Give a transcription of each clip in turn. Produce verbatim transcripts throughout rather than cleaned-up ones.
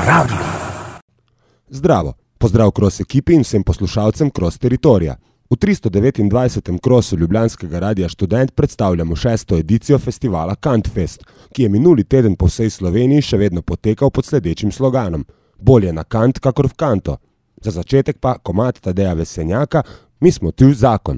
Radio. Zdravo, pozdrav Kros ekipi in vsem poslušalcem Kros teritorija. V tristo devetindvajsetem krosu Ljubljanskega radia Študent predstavljamo šesto edicijo festivala Kantfest, ki je minuli teden po vsej Sloveniji še vedno potekal pod sledečim sloganom: bolje na kant, kakor v kanto. Za začetek pa komad Tadeja Vesenjaka, Mi smo tu zakon.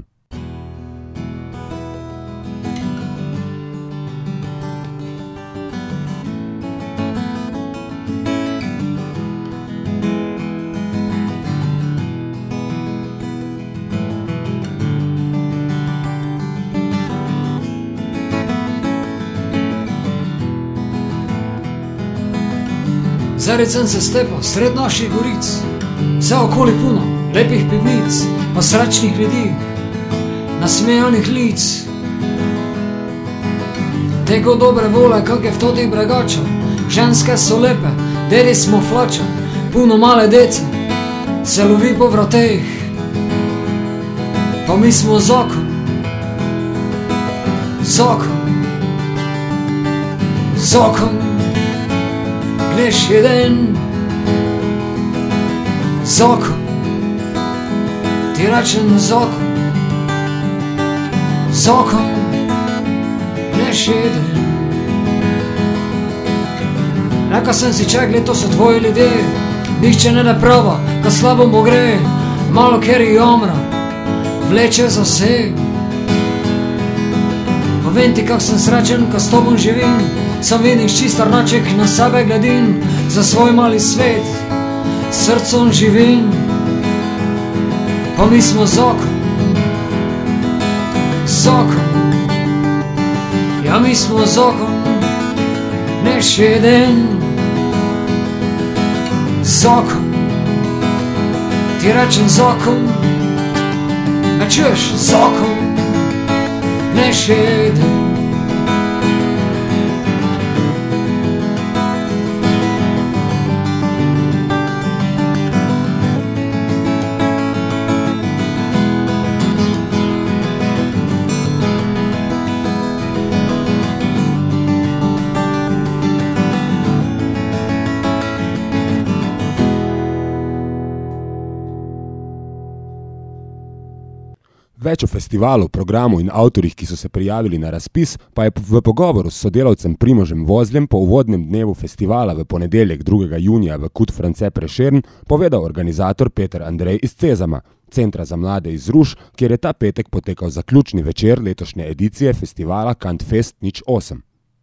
Zared sem se stepal sred naših goric, vse okoli puno lepih pivnic, pa srečnih ljudi, nasmejanih lic. Teko dobre vole, kak je v toti bregača, ženske so lepe, dedi smo flača, puno male dece, se lovi po vrateh, pa mi smo zakon, zakon, zakon. Gneš jeden zakon, ti rečem zakon, zakon, gneš jeden. Reka sem si čekli, to so tvoji ljudje, nihče ne da prava, ka slabo mu gre, malo keri omra, vleče za vse. Povem ti, kak sem srečen, ka s tobom živim, sam vidim čistar naček, na sebe gledim, za svoj mali svet, srcom živim. Pa mi smo zakon, zakon, ja mi smo zakon, ne še jeden. Zakon, ti rečem zakon, me čuješ, zakon, ne še jeden. Več o festivalu, programu in avtorjih, ki so se prijavili na razpis, pa je v pogovoru s sodelavcem Primožem Vozljem po uvodnem dnevu festivala v ponedeljek drugega junija v Kud France Prešern povedal organizator Peter Andrej iz Cezama, Centra za mlade iz Ruš, kjer je ta petek potekal zaključni večer letošnje edicije festivala Kantfest nič osem.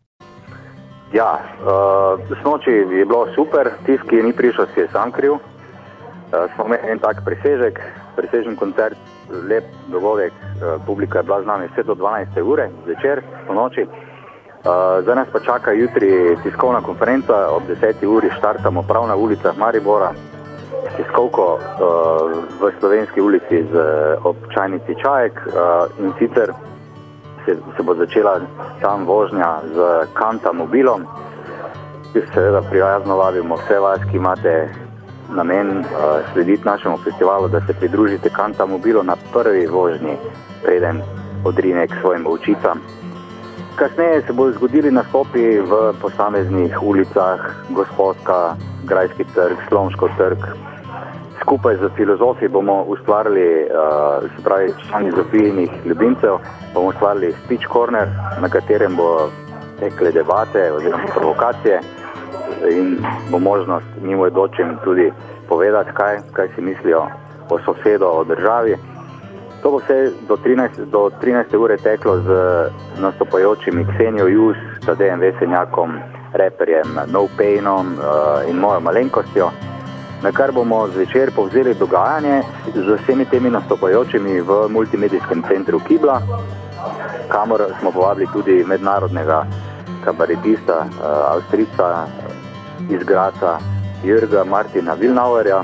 Ja, uh, snoči je bilo super, tisk, ki ni prišel, si je sam kriv. Uh, smo imeli en tak presežek, presežen koncert, lep dogodek, publika je bila z nami vse do dvanajste ure zvečer, po noči. Zdaj nas pa čaka jutri tiskovna konferenca, ob deseti uri štartamo prav na ulicah Maribora, tiskovko v Slovenski ulici z občajnici Čajek in sicer se, se bo začela tam vožnja z Kanta mobilom. Seveda prijazno vabimo vse vas, ki imate namen uh, slediti našemu festivalu, da se pridružite Kanta mobilu na prvi vožnji, preden odrine k svojim učicam. Kasneje se bodo zgodili nastopi v posameznih ulicah, Gospodska, Grajski trg, Slomško trg. Skupaj z filozofi bomo ustvarili, uh, se pravi člani Zofijinih ljubimcev, bomo ustvarili speech corner, na katerem bo tekle debate oziroma provokacije in bo možnost mimoidočim tudi povedati, kaj, kaj si mislijo o sosedu, o državi. To bo vse do, trinajste, do trinajste ure teklo z nastopajočimi Ksenijo Jus, Tadejem Vesenjakom, reperjem No Painom uh, in mojo malenkostjo, na kar bomo zvečer povzeli dogajanje z vsemi temi nastopajočimi v multimedijskem centru Kibla, kamor smo povabili tudi mednarodnega kabaretista, uh, Avstrijca iz Graca, Jürga Martina Vilnauerja,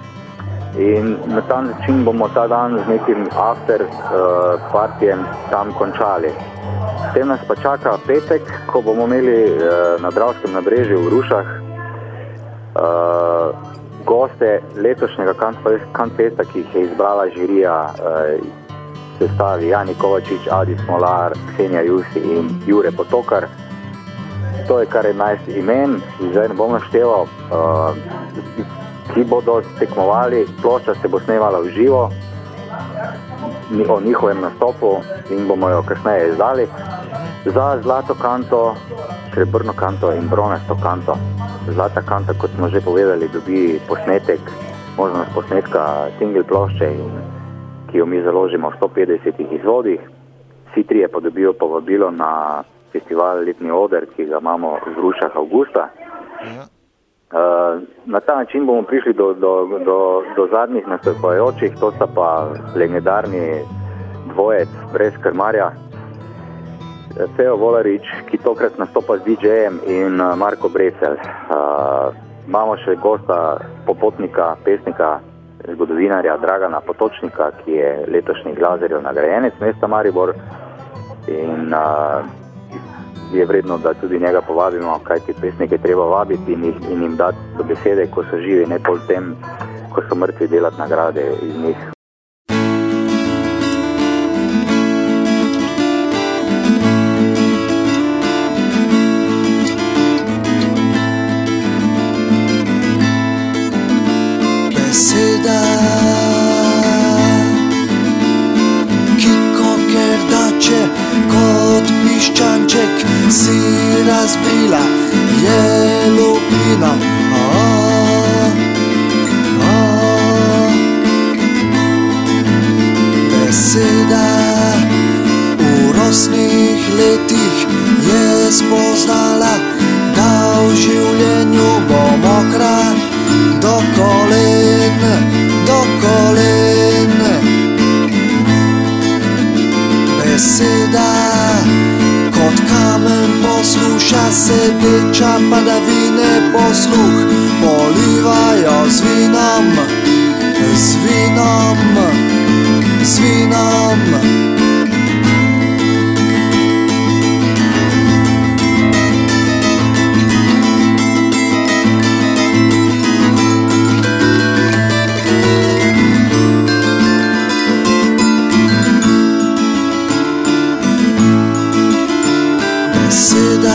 in na ta način bomo ta dan z nekim after uh, partijem tam končali. S tem nas pa čaka petek, ko bomo imeli uh, na Dravskem nabrežju v Rušah uh, goste letošnjega Kantfesta, ki jih je izbrala žirija, uh, sestavi Jani Kovačič, Adi Smolar, Ksenija Jusi in Jure Potokar. to je kar enajst imen, zdaj ne bom našteval, uh, ki bodo tekmovali, plošča se bo snemala v živo o njihovem nastopu in bomo jo kasneje izdali. Za zlato kanto, srebrno kanto in bronasto kanto. Zlata kanta, kot smo že povedali, dobi posnetek, možnost posnetka single plošče, ki jo mi založimo v sto petdesetih izvodih. Vsi trije pa dobijo povabilo na festival Letni oder, ki ga imamo v Rušah avgusta. Ja. Uh, na ta način bomo prišli do, do, do, do zadnjih nastopajočih, to sta pa legendarni dvojec brez krmarja, Feo Volarič, ki tokrat nastopa z didžejem, in Marko Brecelj. Uh, imamo še gosta, popotnika, pesnika, zgodovinarja Dragana Potočnika, ki je letošnji Glazerjev nagrajenec mesta Maribor, in uh, je vredno, da tudi njega povabimo, kajti pesnike treba vabiti in, in jim dati do besede, ko so živi, ne pol tem, ko so mrtvi, delati nagrade iz njih. Beseda, ki kokerdače kot piščanček si razbila, je lupina. Oh, oh. Beseda v rosnih letih je spoznala, da v življenju bo mokra do kolen, do kolen. Beseda kot kamen posluša, sedeča padavine posluh polivajo z vinom, z vinom, z vinom. Beseda,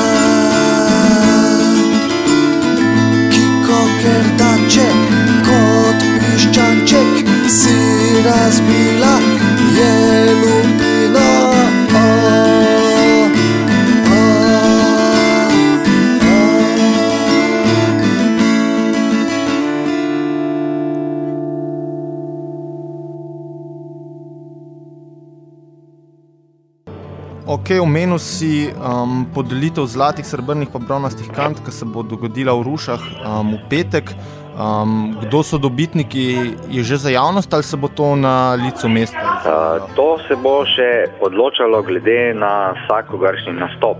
ki kokerdače kot piščanček si razbila, je lupina. Oh, oh, Ok, omenil si um, podelitev zlatih, srebrnih pa bronastih kant, ki se bo dogodila v Rušah um, v petek. Um, kdo so dobitniki, je že za javnost ali se bo to na licu mesta? Uh, to se bo še odločalo glede na vsakogaršnji nastop.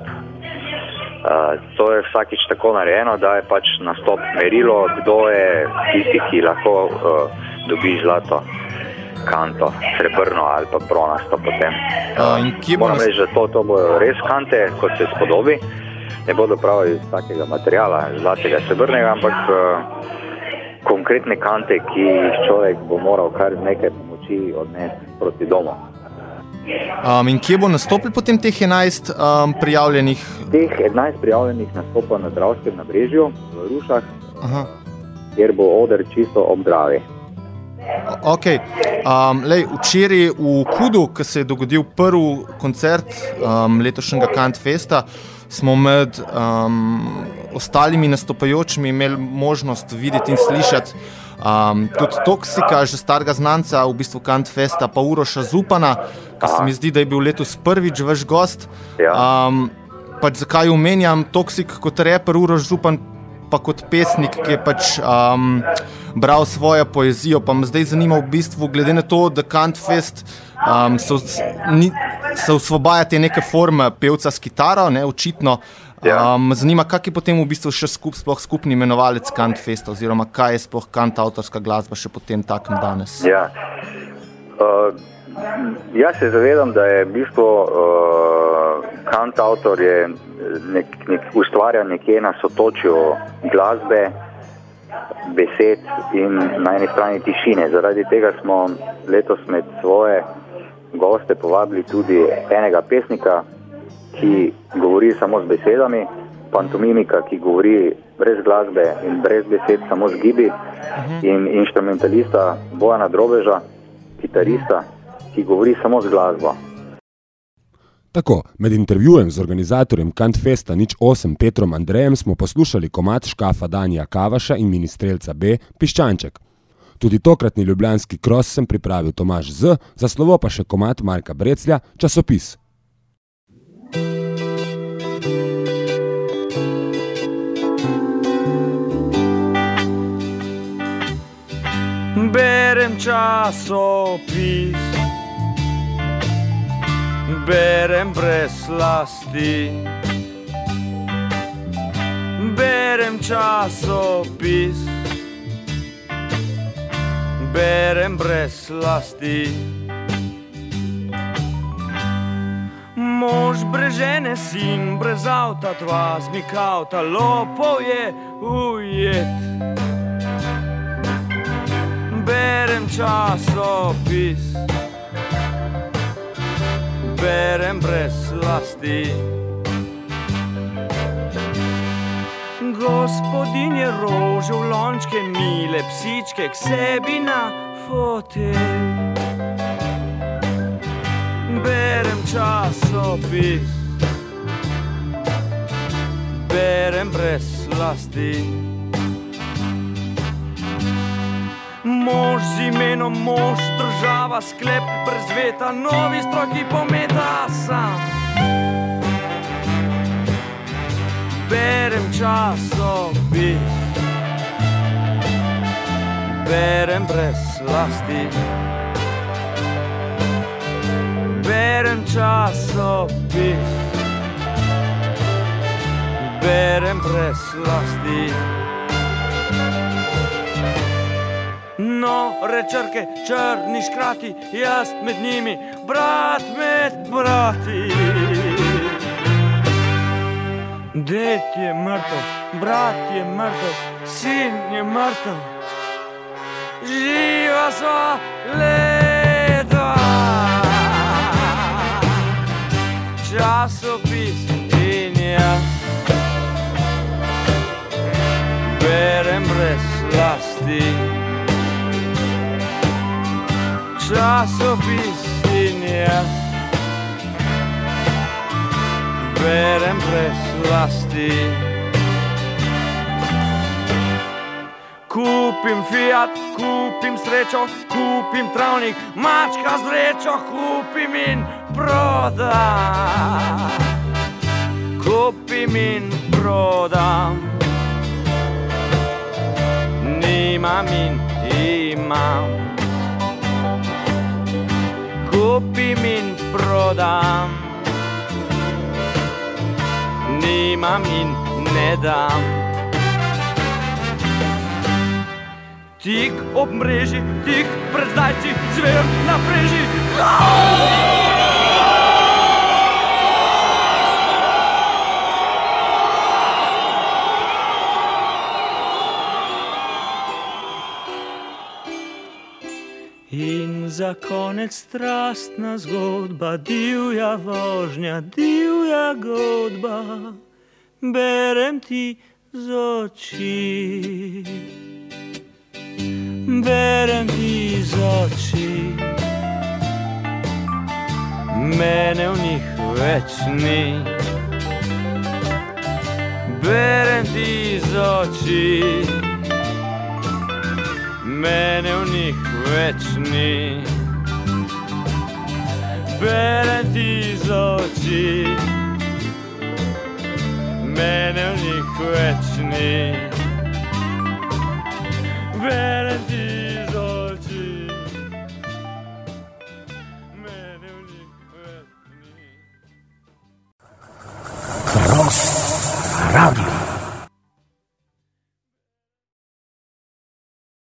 Uh, to je vsakič tako narejeno, da je pač nastop merilo, kdo je tisti, ki lahko uh, dobi zlato kanto, srebrno ali pa bronasto potem. Uh, in kje bo Moram nas... reči, da to, to bojo res kante, kot se spodobi. Ne bodo prav iz takega materijala, zlatega, srebrnega, ampak uh, konkretne kante, ki človek bo moral kar nekaj pomoči odnesti proti domu. Um, in kje bo nastopil potem teh enajst um, prijavljenih? Teh enajst prijavljenih nastopa na Dravskem nabrežju v Rušah, Aha. kjer bo oder čisto ob Dravi. Ok, um, lej, včeraj v Kudu, ko se je dogodil prvi koncert um, letošnjega Kant Festa, smo med um, ostalimi nastopajočimi imeli možnost videti in slišati um, tudi Toksika, že starega znanca v bistvu Kant Festa, pa Uroša Zupana, ki se mi zdi, da je bil letos prvič vaš gost. Ja. Um, pač zakaj omenjam Toksik kot reper, Uroš Zupan pa kot pesnik, ki je pač um, bral svojo poezijo, pa me zdaj zanima v bistvu, glede na to, da Kant Fest um, se, ni, se osvobaja te neke forme pevca s kitaro, ne, očitno. Ja. Um, zanima, kak je potem v bistvu še skup, sploh skupni imenovalec Kant Festa, oziroma kaj je sploh Kant avtorska glasba še potem takem danes? Ja. Uh, jaz se zavedam, da je v bistvu uh, Kant avtor je nek, nek ustvarja nekje na sotočju glasbe, besed in na eni strani tišine. Zaradi tega smo letos med svoje goste povabili tudi enega pesnika, ki govori samo z besedami, pantomimika, ki govori brez glasbe in brez besed, samo z gibi, uh-huh. in inštrumentalista Bojana Drobeža, kitarista, ki govori samo z glasbo. Tako, med intervjujem z organizatorjem Kantfesta nič osem Petrom Andrejem smo poslušali komad škafa Danija Kavaša in ministrelca B Piščanček. Tudi tokratni ljubljanski kros sem pripravil Tomaž Z, za slovo pa še komad Marka Breclja, Časopis. Berem časopis, berem brez slasti. Berem časopis, berem brez slasti. Mož brez žene, sin brez avta, dva zmikavta, lopov je ujet. Berem časopis, berem brez slasti. Gospodin je rože v lončke, mile psičke k sebi na fotelj. Berem časopis, berem brez slasti. Mož z imenom mož, država, sklep brez veta, novi stroki pometa sam. Berem časopis, berem brez slasti. Berem časopis, berem brez slasti. No, rečrke, črni škrati, jaz med njimi, brat med brati. Ded je mrtev, brat je mrtev, sin je mrtev, živa sva leta. Časopis in jaz berem brez slasti. Časopis in jaz berem brez slasti. Kupim Fiat, kupim srečo, kupim travnik, mačka z vrečo, kupim in prodam. Kupim in prodam. Nimam in imam. Kupim in prodam, nimam in ne dam. Tik ob mreži, tik pred zdajci, zver na preži. In za konec strastna zgodba, divja vožnja, divja godba, berem ti z oči. Berem ti z oči, mene v njih več ni. Berem ti z oči, mene v njih več ni. Berem ti z oči, mene v njih več ni. Berem ti z oči, mene v njih več ni. Cross Radio.